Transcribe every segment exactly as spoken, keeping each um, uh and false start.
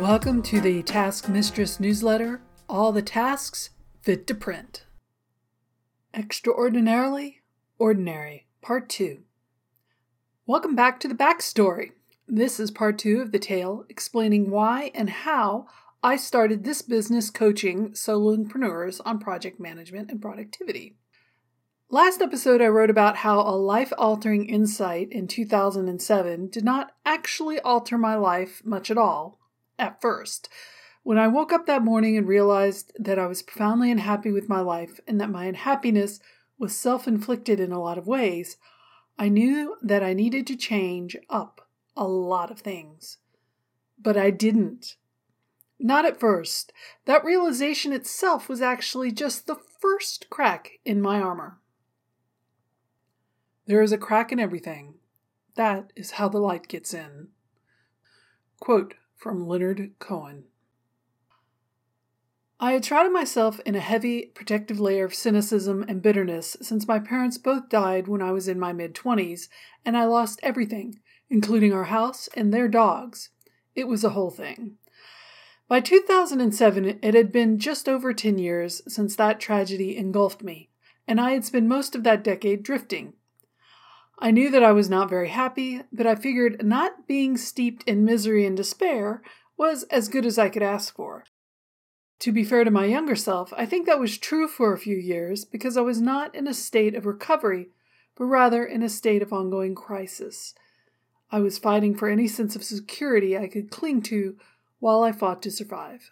Welcome to the Task Mistress newsletter, all the tasks fit to print. Extraordinarily Ordinary, Part two. Welcome back to the backstory. This is part two of the tale explaining why and how I started this business coaching solopreneurs on project management and productivity. Last episode I wrote about how a life-altering insight in two thousand seven did not actually alter my life much at all. At first, when I woke up that morning and realized that I was profoundly unhappy with my life and that my unhappiness was self-inflicted in a lot of ways, I knew that I needed to change up a lot of things. But I didn't. Not at first. That realization itself was actually just the first crack in my armor. There is a crack in everything. That is how the light gets in. Quote from Leonard Cohen. I had shrouded myself in a heavy, protective layer of cynicism and bitterness since my parents both died when I was in my mid-twenties, and I lost everything, including our house and their dogs. It was a whole thing. By two thousand seven, it had been just over ten years since that tragedy engulfed me, and I had spent most of that decade drifting. I knew that I was not very happy, but I figured not being steeped in misery and despair was as good as I could ask for. To be fair to my younger self, I think that was true for a few years because I was not in a state of recovery, but rather in a state of ongoing crisis. I was fighting for any sense of security I could cling to while I fought to survive.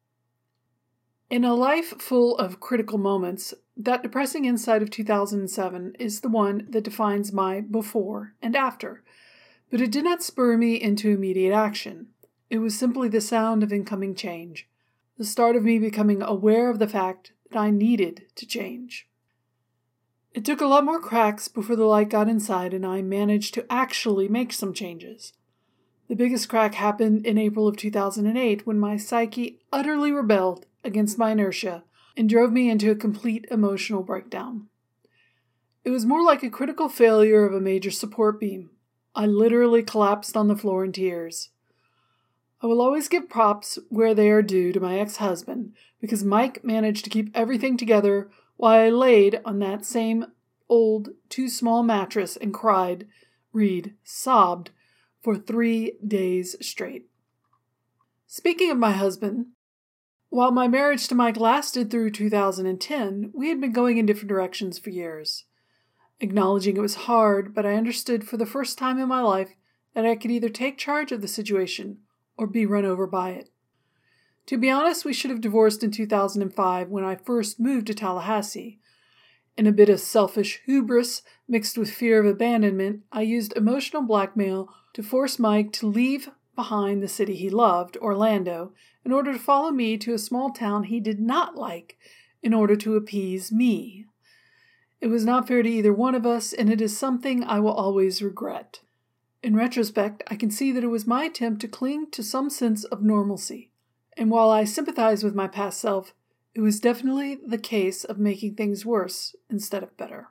In a life full of critical moments, that depressing insight of two thousand seven is the one that defines my before and after, but it did not spur me into immediate action. It was simply the sound of incoming change, the start of me becoming aware of the fact that I needed to change. It took a lot more cracks before the light got inside and I managed to actually make some changes. The biggest crack happened in April of two thousand eight when my psyche utterly rebelled against my inertia and drove me into a complete emotional breakdown. It was more like a critical failure of a major support beam. I literally collapsed on the floor in tears. I will always give props where they are due to my ex-husband, because Mike managed to keep everything together while I laid on that same old, too-small mattress and cried, read, sobbed, for three days straight. Speaking of my husband, while my marriage to Mike lasted through two thousand ten, we had been going in different directions for years. Acknowledging it was hard, but I understood for the first time in my life that I could either take charge of the situation or be run over by it. To be honest, we should have divorced in two thousand five when I first moved to Tallahassee. In a bit of selfish hubris mixed with fear of abandonment, I used emotional blackmail to force Mike to leave behind the city he loved, Orlando, in order to follow me to a small town he did not like in order to appease me. It was not fair to either one of us, and it is something I will always regret. In retrospect, I can see that it was my attempt to cling to some sense of normalcy, and while I sympathize with my past self, it was definitely the case of making things worse instead of better.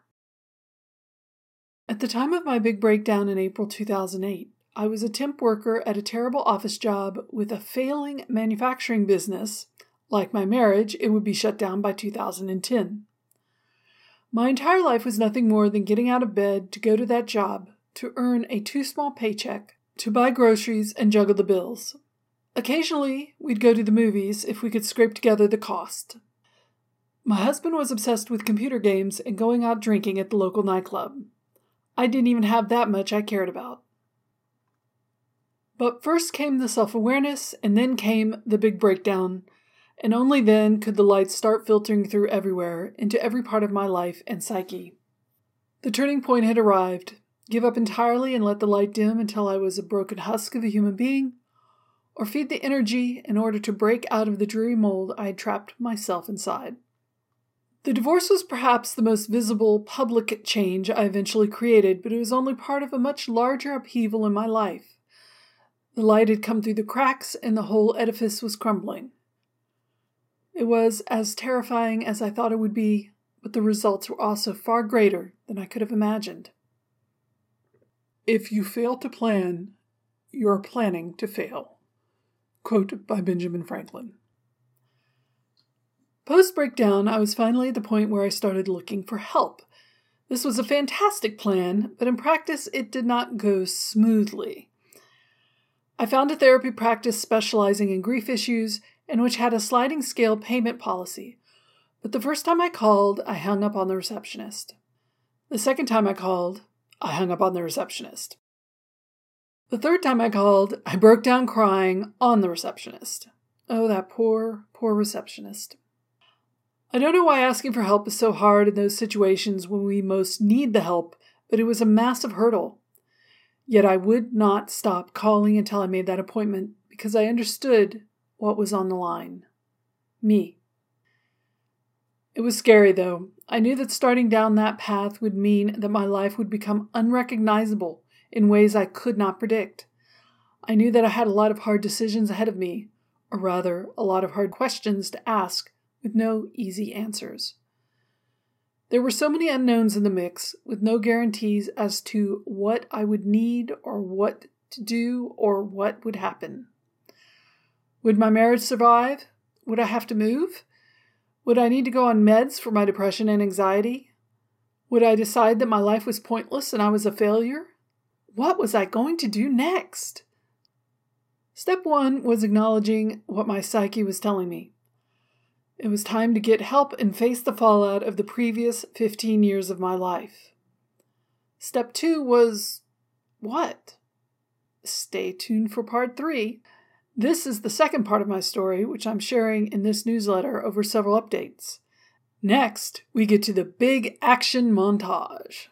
At the time of my big breakdown in April two thousand eight, I was a temp worker at a terrible office job with a failing manufacturing business. Like my marriage, it would be shut down by two thousand ten. My entire life was nothing more than getting out of bed to go to that job, to earn a too-small paycheck, to buy groceries and juggle the bills. Occasionally, we'd go to the movies if we could scrape together the cost. My husband was obsessed with computer games and going out drinking at the local nightclub. I didn't even have that much I cared about. But first came the self-awareness, and then came the big breakdown, and only then could the light start filtering through everywhere, into every part of my life and psyche. The turning point had arrived. Give up entirely and let the light dim until I was a broken husk of a human being, or feed the energy in order to break out of the dreary mold I had trapped myself inside. The divorce was perhaps the most visible public change I eventually created, but it was only part of a much larger upheaval in my life. The light had come through the cracks, and the whole edifice was crumbling. It was as terrifying as I thought it would be, but the results were also far greater than I could have imagined. If you fail to plan, you are planning to fail. Quote by Benjamin Franklin. Post-breakdown, I was finally at the point where I started looking for help. This was a fantastic plan, but in practice it did not go smoothly. I found a therapy practice specializing in grief issues and which had a sliding scale payment policy, but the first time I called, I hung up on the receptionist. The second time I called, I hung up on the receptionist. The third time I called, I broke down crying on the receptionist. Oh, that poor, poor receptionist. I don't know why asking for help is so hard in those situations when we most need the help, but it was a massive hurdle. Yet I would not stop calling until I made that appointment because I understood what was on the line. Me. It was scary, though. I knew that starting down that path would mean that my life would become unrecognizable in ways I could not predict. I knew that I had a lot of hard decisions ahead of me, or rather, a lot of hard questions to ask with no easy answers. There were so many unknowns in the mix, with no guarantees as to what I would need or what to do or what would happen. Would my marriage survive? Would I have to move? Would I need to go on meds for my depression and anxiety? Would I decide that my life was pointless and I was a failure? What was I going to do next? Step one was acknowledging what my psyche was telling me. It was time to get help and face the fallout of the previous fifteen years of my life. Step two was what? Stay tuned for part three. This is the second part of my story, which I'm sharing in this newsletter over several updates. Next, we get to the big action montage.